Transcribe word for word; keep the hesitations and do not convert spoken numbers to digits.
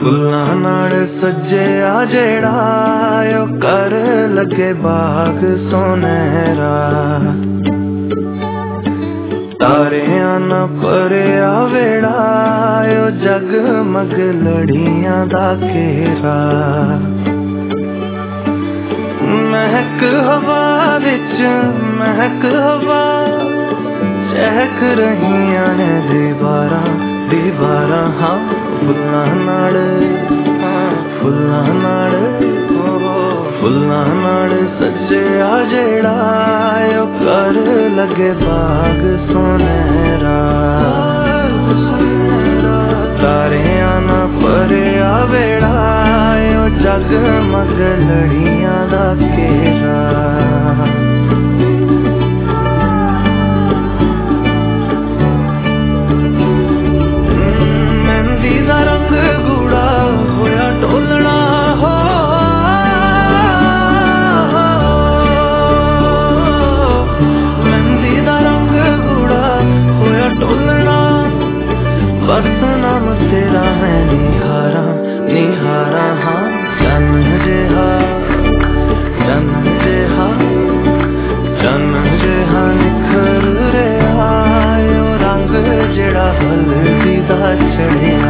फुल्लां नाल सजे आ जेड़ा ओ कर लगे बाग सोनेरा। तारियां ना भरिया वेड़ा ओ जगमग लड़ियां दा घेरा। महक हवा विच महक हवा चहक रहियां ने दीवारां दीवारां। हाँ फुल्लां नाल फुल्लां नाल फुल्लां नाल सजे आ जेड़ा ओ कर लगे बाग सोनेरा। तारियां ना भरिया वेड़ा ओ जगमग लड़ियां दा घेरा। मेहंदी दा रंग गूड़ा होया ढोलना हो। मेहंदी दा रंग गूड़ा होया ढोलना। बस नाम तेरा है निहारा निहारा। हाँ चन जेहा चन जेहा चन जेहा निखर रहा ओ रंग जेड़ा हल्दी दा चढ़िया।